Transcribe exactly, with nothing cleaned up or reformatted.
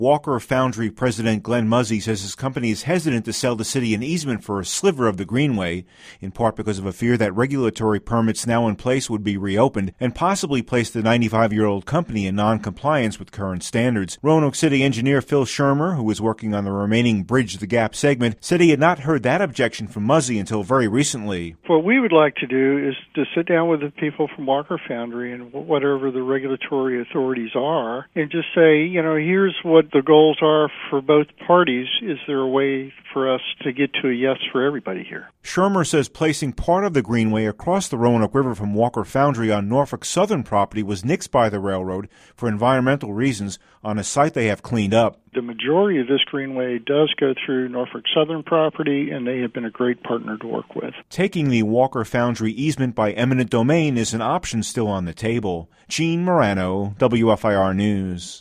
Walker Foundry President Glenn Muzzy says his company is hesitant to sell the city an easement for a sliver of the Greenway, in part because of a fear that regulatory permits now in place would be reopened and possibly place the ninety-five-year-old company in non-compliance with current standards. Roanoke City engineer Phil Shermer, who was working on the remaining Bridge the Gap segment, said he had not heard that objection from Muzzy until very recently. What we would like to do is to sit down with the people from Walker Foundry and whatever the regulatory authorities are and just say, you know, here's what the goals are for both parties. Is there a way for us to get to a yes for everybody here? Shermer says placing part of the Greenway across the Roanoke River from Walker Foundry on Norfolk Southern property was nixed by the railroad for environmental reasons on a site they have cleaned up. The majority of this Greenway does go through Norfolk Southern property, and they have been a great partner to work with. Taking the Walker Foundry easement by eminent domain is an option still on the table. Gene Marano, W F I R News.